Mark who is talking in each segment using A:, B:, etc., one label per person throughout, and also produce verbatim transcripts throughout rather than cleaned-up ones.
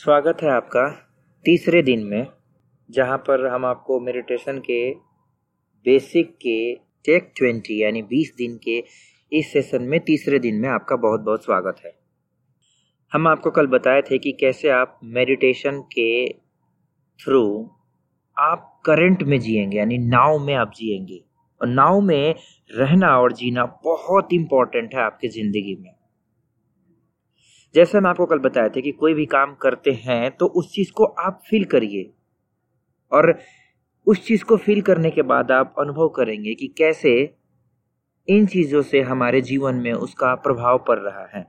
A: स्वागत है आपका तीसरे दिन में, जहां पर हम आपको मेडिटेशन के बेसिक के टेक ट्वेंटी यानी बीस दिन के इस सेशन में तीसरे दिन में आपका बहुत बहुत स्वागत है। हम आपको कल बताए थे कि कैसे आप मेडिटेशन के थ्रू आप करंट में जिएंगे, यानी नाव में आप जिएंगे। और नाव में रहना और जीना बहुत इंपॉर्टेंट है आपकी जिंदगी में। जैसे हम आपको कल बताए थे कि कोई भी काम करते हैं तो उस चीज को आप फील करिए, और उस चीज को फील करने के बाद आप अनुभव करेंगे कि कैसे इन चीजों से हमारे जीवन में उसका प्रभाव पड़ रहा है।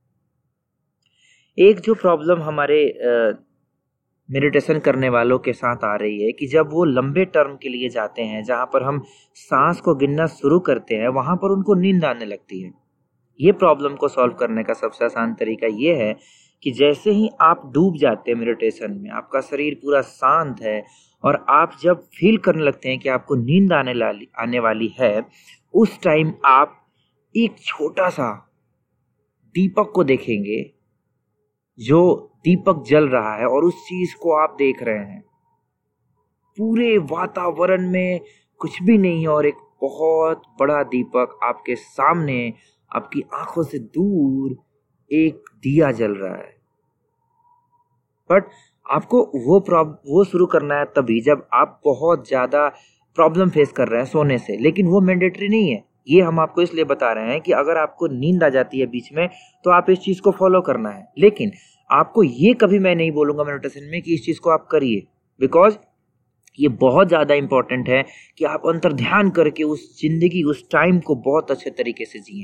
A: एक जो प्रॉब्लम हमारे मेडिटेशन करने वालों के साथ आ रही है कि जब वो लंबे टर्म के लिए जाते हैं, जहां पर हम सांस को गिनना शुरू करते हैं, वहां पर उनको नींद आने लगती है। ये प्रॉब्लम को सॉल्व करने का सबसे आसान तरीका ये है कि जैसे ही आप डूब जाते हैं मेडिटेशन में, आपका शरीर पूरा शांत है और आप जब फील करने लगते हैं कि आपको नींद आने वाली आने वाली है, उस टाइम आप एक छोटा सा दीपक को देखेंगे, जो दीपक जल रहा है और उस चीज को आप देख रहे हैं। पूरे वातावरण में कुछ भी नहीं है और एक बहुत बड़ा दीपक आपके सामने, आपकी आंखों से दूर एक दिया जल रहा है। बट आपको वो प्रॉब्लम वो शुरू करना है तभी जब आप बहुत ज्यादा प्रॉब्लम फेस कर रहे हैं सोने से, लेकिन वो मैंडेटरी नहीं है। ये हम आपको इसलिए बता रहे हैं कि अगर आपको नींद आ जाती है बीच में तो आप इस चीज को फॉलो करना है, लेकिन आपको ये कभी मैं नहीं बोलूंगा मेडिटेशन में कि इस चीज को आप करिए, बिकॉज ये बहुत ज्यादा इंपॉर्टेंट है कि आप अंतर ध्यान करके उस जिंदगी, उस टाइम को बहुत अच्छे तरीके से जिए।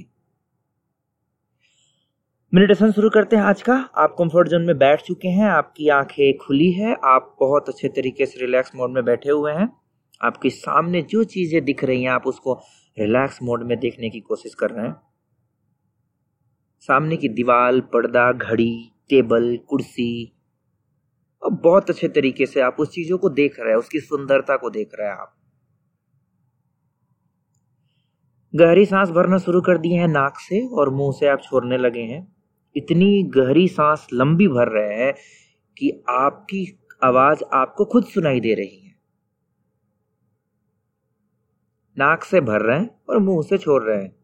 A: मेडिटेशन शुरू करते हैं आज का। आप कंफर्ट जोन में बैठ चुके हैं, आपकी आंखें खुली है, आप बहुत अच्छे तरीके से रिलैक्स मोड में बैठे हुए हैं। आपके सामने जो चीजें दिख रही हैं आप उसको रिलैक्स मोड में देखने की कोशिश कर रहे हैं। सामने की दीवार, पर्दा, घड़ी, टेबल, कुर्सी, और बहुत अच्छे तरीके से आप उस चीजों को देख रहे हैं, उसकी सुंदरता को देख रहे हैं। आप गहरी सांस भरना शुरू कर दिए हैं नाक से और मुंह से आप छोड़ने लगे हैं। इतनी गहरी सांस लंबी भर रहे हैं कि आपकी आवाज आपको खुद सुनाई दे रही है। नाक से भर रहे हैं और मुंह से छोड़ रहे हैं।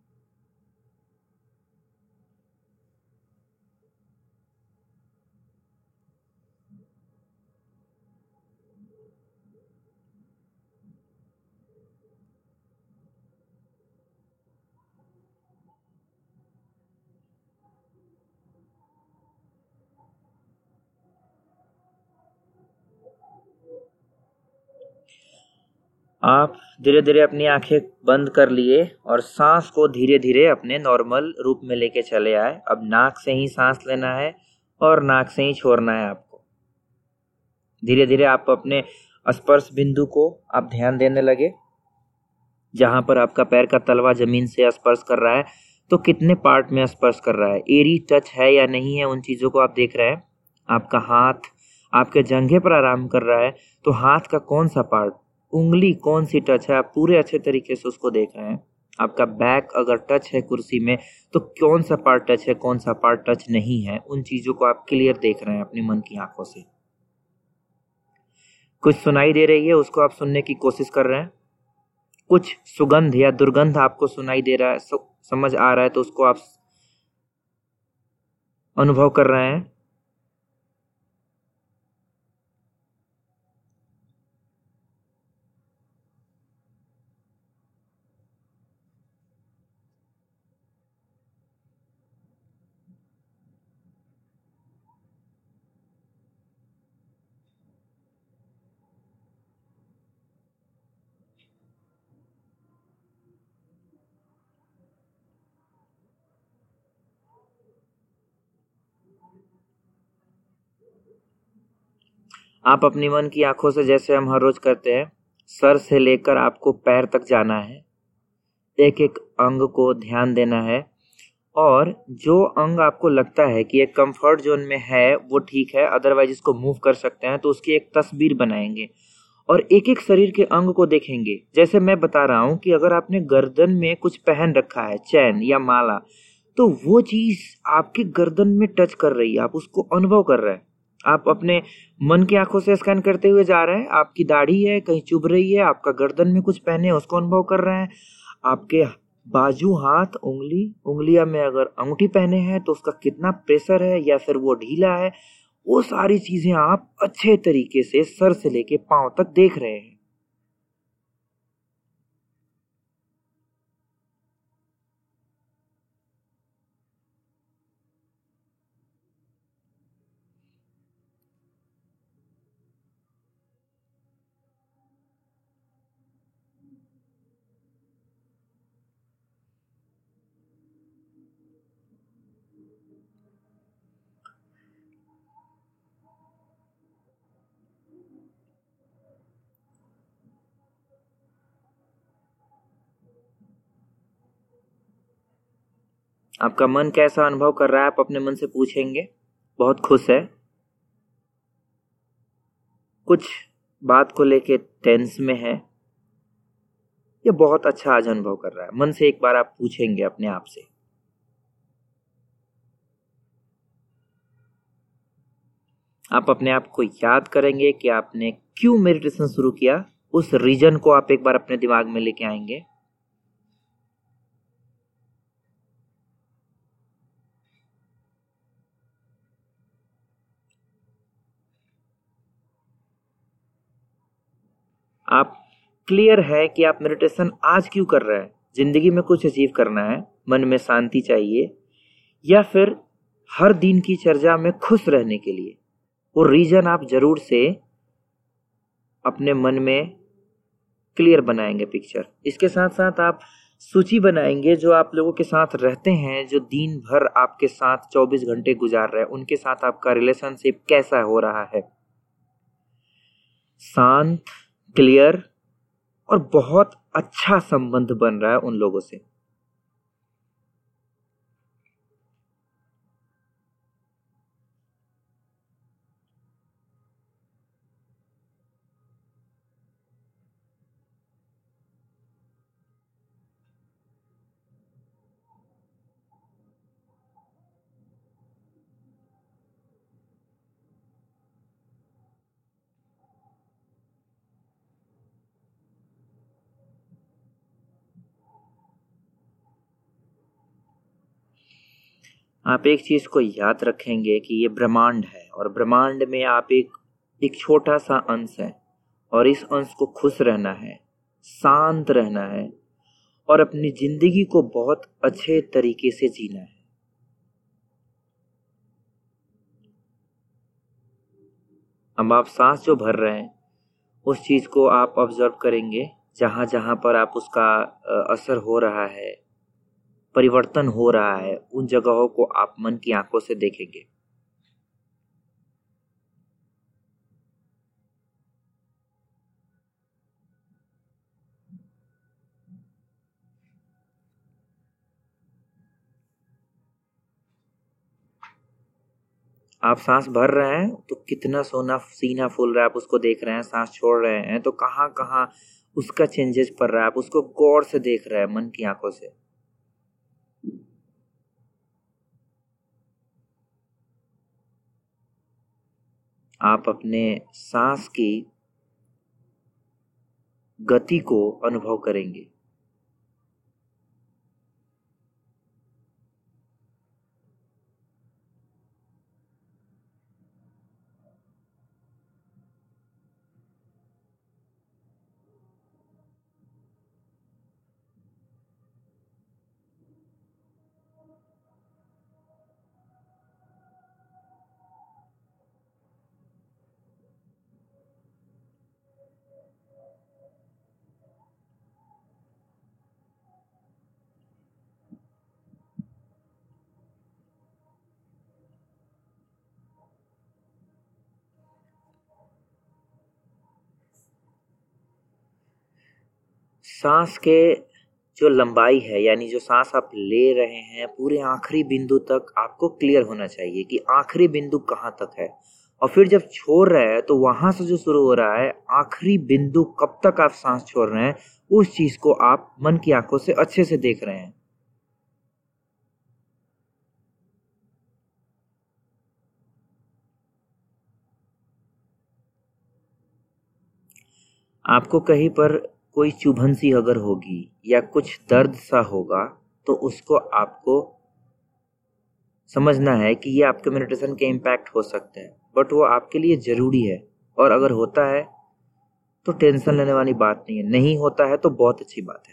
A: आप धीरे धीरे अपनी आंखें बंद कर लिए और सांस को धीरे धीरे अपने नॉर्मल रूप में लेके चले आए। अब नाक से ही सांस लेना है और नाक से ही छोड़ना है आपको। धीरे धीरे आप अपने स्पर्श बिंदु को आप ध्यान देने लगे, जहां पर आपका पैर का तलवा जमीन से स्पर्श कर रहा है तो कितने पार्ट में स्पर्श कर रहा है, एरी टच है या नहीं है, उन चीजों को आप देख रहे हैं। आपका हाथ आपके जंघे पर आराम कर रहा है तो हाथ का कौन सा पार्ट, उंगली कौन सी टच है, आप पूरे अच्छे तरीके से उसको देख रहे हैं। आपका बैक अगर टच है कुर्सी में तो कौन सा पार्ट टच है, कौन सा पार्ट टच नहीं है, उन चीजों को आप क्लियर देख रहे हैं अपनी मन की आंखों से। कुछ सुनाई दे रही है, उसको आप सुनने की कोशिश कर रहे हैं। कुछ सुगंध या दुर्गंध आपको सुनाई दे रहा है, समझ आ रहा है तो उसको आप अनुभव कर रहे हैं। आप अपनी मन की आंखों से, जैसे हम हर रोज करते हैं, सर से लेकर आपको पैर तक जाना है। एक एक अंग को ध्यान देना है और जो अंग आपको लगता है कि एक कंफर्ट जोन में है वो ठीक है, अदरवाइज इसको मूव कर सकते हैं, तो उसकी एक तस्वीर बनाएंगे और एक एक शरीर के अंग को देखेंगे। जैसे मैं बता रहा हूं कि अगर आपने गर्दन में कुछ पहन रखा है, चैन या माला, तो वो चीज आपके गर्दन में टच कर रही है, आप उसको अनुभव कर रहे हैं। आप अपने मन की आंखों से स्कैन करते हुए जा रहे हैं। आपकी दाढ़ी है, कहीं चुभ रही है, आपका गर्दन में कुछ पहने उसको अनुभव कर रहे हैं, आपके बाजू, हाथ, उंगली, उंगलिया में अगर अंगूठी पहने हैं तो उसका कितना प्रेशर है या फिर वो ढीला है, वो सारी चीजें आप अच्छे तरीके से सर से लेके पांव तक देख रहे हैं। आपका मन कैसा अनुभव कर रहा है, आप अपने मन से पूछेंगे। बहुत खुश है, कुछ बात को लेके टेंस में है, या बहुत अच्छा आज अनुभव कर रहा है। मन से एक बार आप पूछेंगे अपने आप से। आप अपने आप को याद करेंगे कि आपने क्यों मेडिटेशन शुरू किया, उस रीजन को आप एक बार अपने दिमाग में लेके आएंगे। आप क्लियर है कि आप मेडिटेशन आज क्यों कर रहे हैं। जिंदगी में कुछ अचीव करना है, मन में शांति चाहिए, या फिर हर दिन की चर्चा में खुश रहने के लिए। वो रीजन आप जरूर से अपने मन में क्लियर बनाएंगे पिक्चर। इसके साथ साथ आप सूची बनाएंगे जो आप लोगों के साथ रहते हैं, जो दिन भर आपके साथ चौबीस घंटे गुजार रहे हैं, उनके साथ आपका रिलेशनशिप कैसा हो रहा है। शांत, क्लियर और बहुत अच्छा संबंध बन रहा है उन लोगों से। आप एक चीज को याद रखेंगे कि ये ब्रह्मांड है, और ब्रह्मांड में आप एक एक छोटा सा अंश है, और इस अंश को खुश रहना है, शांत रहना है, और अपनी जिंदगी को बहुत अच्छे तरीके से जीना है। अब आप सांस जो भर रहे हैं उस चीज को आप ऑब्जर्व करेंगे, जहां जहां पर आप उसका असर हो रहा है, परिवर्तन हो रहा है, उन जगहों को आप मन की आंखों से देखेंगे। आप सांस भर रहे हैं तो कितना सोना सीना फूल रहा है, आप उसको देख रहे हैं। सांस छोड़ रहे हैं तो कहाँ कहाँ उसका चेंजेस पड़ रहा है, आप उसको गौर से देख रहे हैं मन की आंखों से। आप अपने सांस की गति को अनुभव करेंगे। सांस के जो लंबाई है, यानी जो सांस आप ले रहे हैं, पूरे आखिरी बिंदु तक आपको क्लियर होना चाहिए कि आखिरी बिंदु कहाँ तक है। और फिर जब छोड़ रहे हैं तो वहां से जो शुरू हो रहा है, आखिरी बिंदु कब तक आप सांस छोड़ रहे हैं, उस चीज को आप मन की आंखों से अच्छे से देख रहे हैं। आपको कहीं पर कोई चुभन सी अगर होगी या कुछ दर्द सा होगा तो उसको आपको समझना है कि ये आपके मेडिटेशन के इम्पैक्ट हो सकते हैं, बट वो आपके लिए ज़रूरी है। और अगर होता है तो टेंशन लेने वाली बात नहीं है, नहीं होता है तो बहुत अच्छी बात है।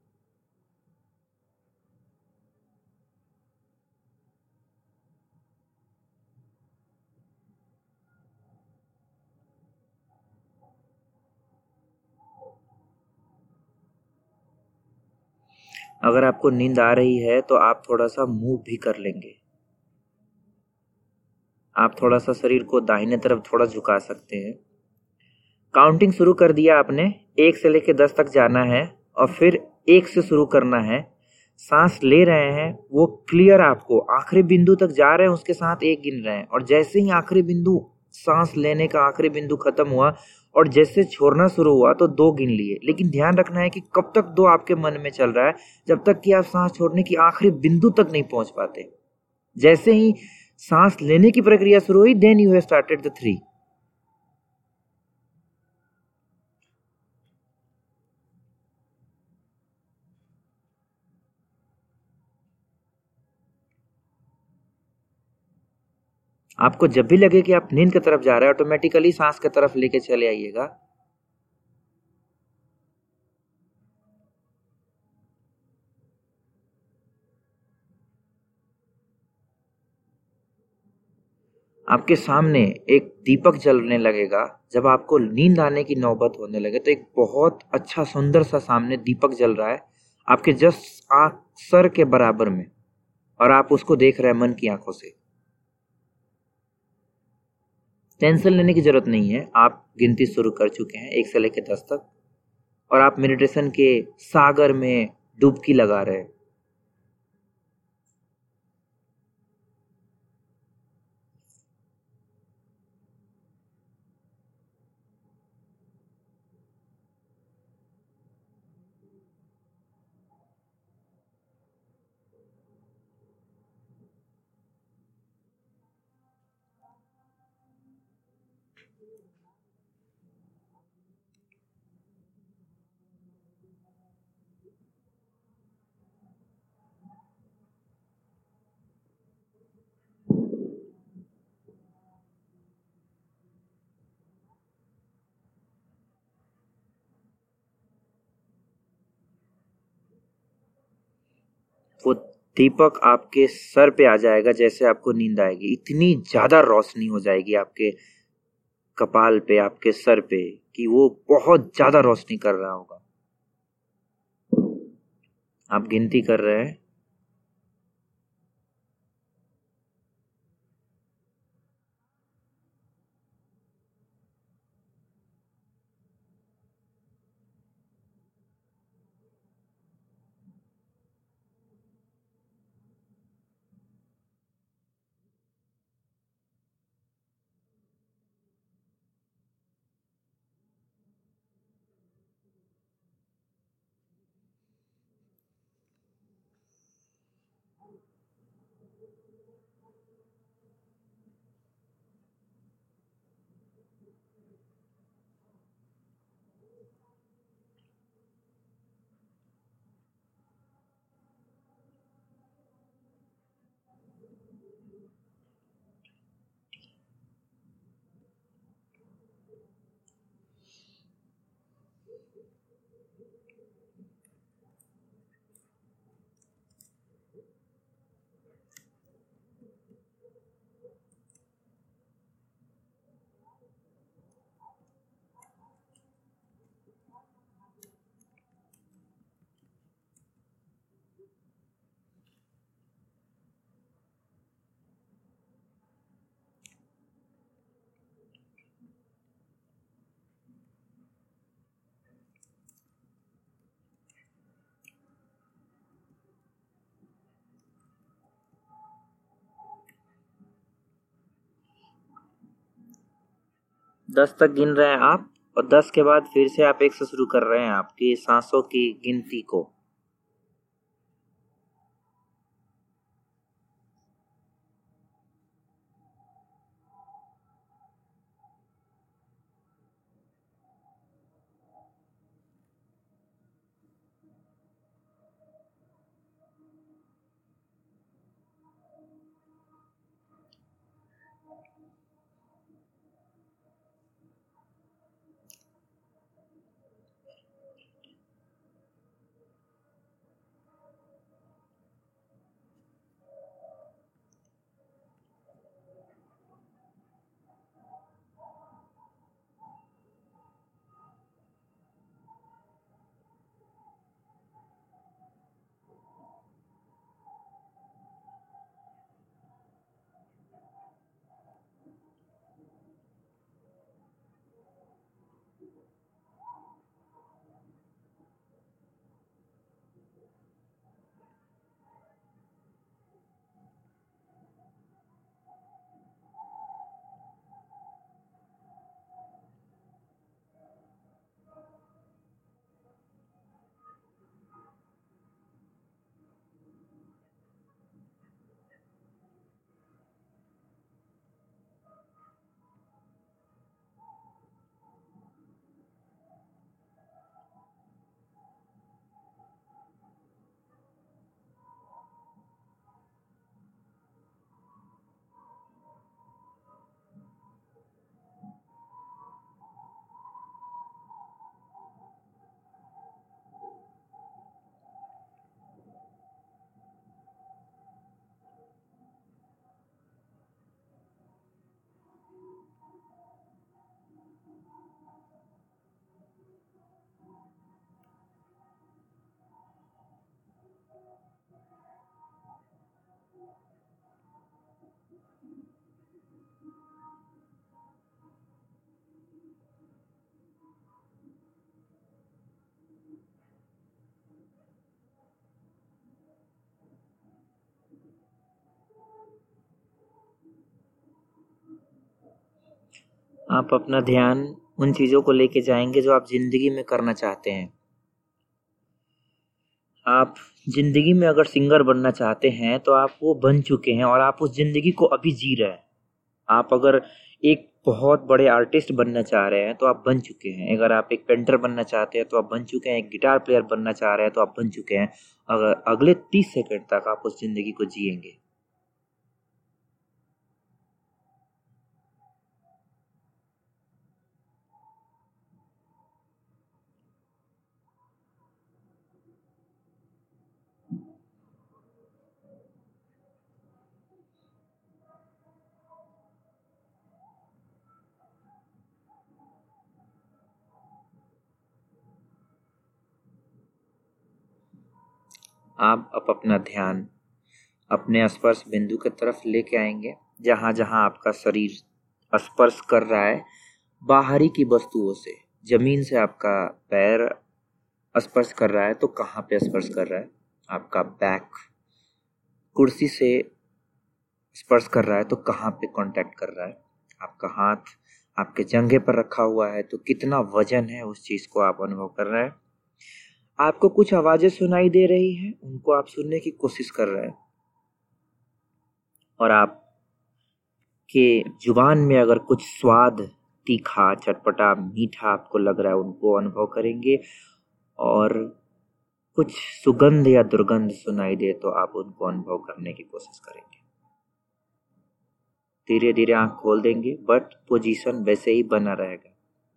A: अगर आपको नींद आ रही है तो आप थोड़ा सा मूव भी कर लेंगे। आप थोड़ा सा शरीर को दाहिने तरफ थोड़ा झुका सकते हैं। काउंटिंग शुरू कर दिया आपने, एक से लेके दस तक जाना है और फिर एक से शुरू करना है। सांस ले रहे हैं वो क्लियर, आपको आखिरी बिंदु तक जा रहे हैं, उसके साथ एक गिन रहे हैं। और जैसे ही आखिरी बिंदु, सांस लेने का आखिरी बिंदु खत्म हुआ और जैसे छोड़ना शुरू हुआ तो दो गिन लिए। लेकिन ध्यान रखना है कि कब तक दो आपके मन में चल रहा है, जब तक कि आप सांस छोड़ने की आखिरी बिंदु तक नहीं पहुंच पाते। जैसे ही सांस लेने की प्रक्रिया शुरू हुई, then you have started the three. आपको जब भी लगे कि आप नींद की तरफ जा रहे हैं, ऑटोमेटिकली सांस की तरफ लेके चले आइएगा। आपके सामने एक दीपक जलने लगेगा। जब आपको नींद आने की नौबत होने लगे तो एक बहुत अच्छा सुंदर सा सामने दीपक जल रहा है आपके जस्ट आंख सर के बराबर में, और आप उसको देख रहे हैं मन की आंखों से। टेंशन लेने की जरूरत नहीं है, आप गिनती शुरू कर चुके हैं एक से लेकर दस तक, और आप मेडिटेशन के सागर में डुबकी लगा रहे हैं। वो दीपक आपके सर पे आ जाएगा जैसे आपको नींद आएगी। इतनी ज्यादा रोशनी हो जाएगी आपके कपाल पे, आपके सर पे, कि वो बहुत ज्यादा रोशनी कर रहा होगा। आप गिनती कर रहे हैं। दस तक गिन रहे हैं आप, और दस के बाद फिर से आप एक से शुरू कर रहे हैं आपकी सांसों की गिनती को। आप अपना ध्यान उन चीज़ों को लेके जाएंगे जो आप जिंदगी में करना चाहते हैं। आप जिंदगी में अगर सिंगर बनना चाहते हैं तो आप वो बन चुके हैं और आप उस जिंदगी को अभी जी रहे हैं। आप अगर एक बहुत बड़े आर्टिस्ट बनना चाह रहे हैं तो आप बन चुके हैं। अगर आप एक पेंटर बनना चाहते हैं तो आप बन चुके हैं। एक गिटार प्लेयर बनना चाह रहे हैं तो आप बन चुके हैं। अगर अगले तीस सेकंड तक आप उस जिंदगी को जिएंगे। आप अब अपना ध्यान अपने स्पर्श बिंदु की तरफ लेके आएंगे, जहां जहां आपका शरीर स्पर्श कर रहा है बाहरी की वस्तुओं से। जमीन से आपका पैर स्पर्श कर रहा है तो कहाँ पे स्पर्श कर रहा है? आपका बैक। कुर्सी से स्पर्श कर रहा है तो कहाँ पे कांटेक्ट कर रहा है? आपका हाथ आपके जंघे पर रखा हुआ है तो कितना वजन है उस चीज को आप अनुभव कर रहे हैं। आपको कुछ आवाजें सुनाई दे रही हैं, उनको आप सुनने की कोशिश कर रहे हैं। और आप के जुबान में अगर कुछ स्वाद, तीखा, चटपटा, मीठा आपको लग रहा है, उनको अनुभव करेंगे। और कुछ सुगंध या दुर्गंध सुनाई दे तो आप उनको अनुभव करने की कोशिश करेंगे। धीरे धीरे आंख खोल देंगे, बट पोजीशन वैसे ही बना रहेगा।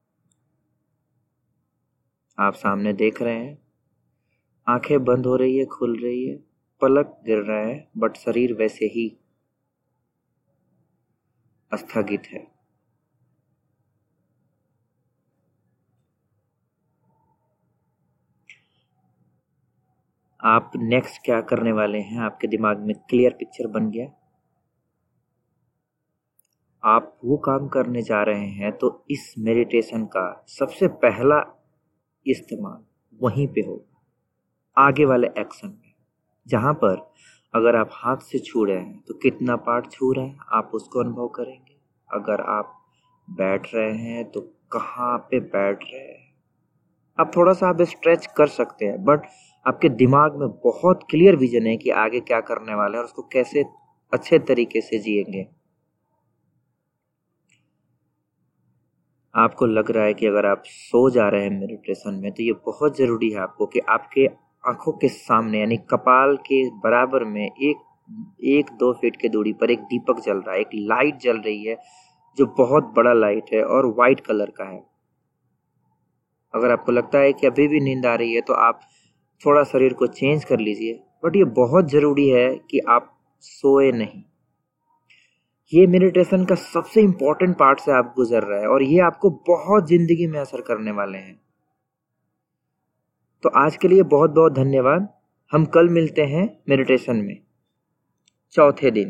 A: आप सामने देख रहे हैं, आंखें बंद हो रही है, खुल रही है, पलक गिर रहा है, बट शरीर वैसे ही स्थगित है। आप नेक्स्ट क्या करने वाले हैं? आपके दिमाग में क्लियर पिक्चर बन गया। आप वो काम करने जा रहे हैं तो इस मेडिटेशन का सबसे पहला इस्तेमाल वहीं पे होगा, आगे वाले एक्शन में, जहां पर अगर आप हाथ से छू रहे हैं तो कितना पार्ट छू रहे हैं आप उसको अनुभव करेंगे। अगर आप बैठ रहे हैं तो कहाँ पे बैठ रहे हैं। आप थोड़ा सा आप स्ट्रेच कर सकते हैं, बट आपके दिमाग में बहुत क्लियर विजन है कि आगे क्या करने वाले हैं और उसको कैसे अच्छे तरीके से जिएंगे। आपको लग रहा है कि अगर आप सो जा रहे हैं मेडिटेशन में तो ये बहुत जरूरी है आपको कि आपके आंखों के सामने यानी कपाल के बराबर में एक एक दो फीट की दूरी पर एक दीपक जल रहा है, एक लाइट जल रही है जो बहुत बड़ा लाइट है और वाइट कलर का है। अगर आपको लगता है कि अभी भी नींद आ रही है तो आप थोड़ा शरीर को चेंज कर लीजिए, बट ये बहुत जरूरी है कि आप सोए नहीं। ये मेडिटेशन का सबसे इंपॉर्टेंट पार्ट से आप गुजर रहे हैं और ये आपको बहुत जिंदगी में असर करने वाले हैं। तो आज के लिए बहुत बहुत धन्यवाद। हम कल मिलते हैं मेडिटेशन में चौथे दिन।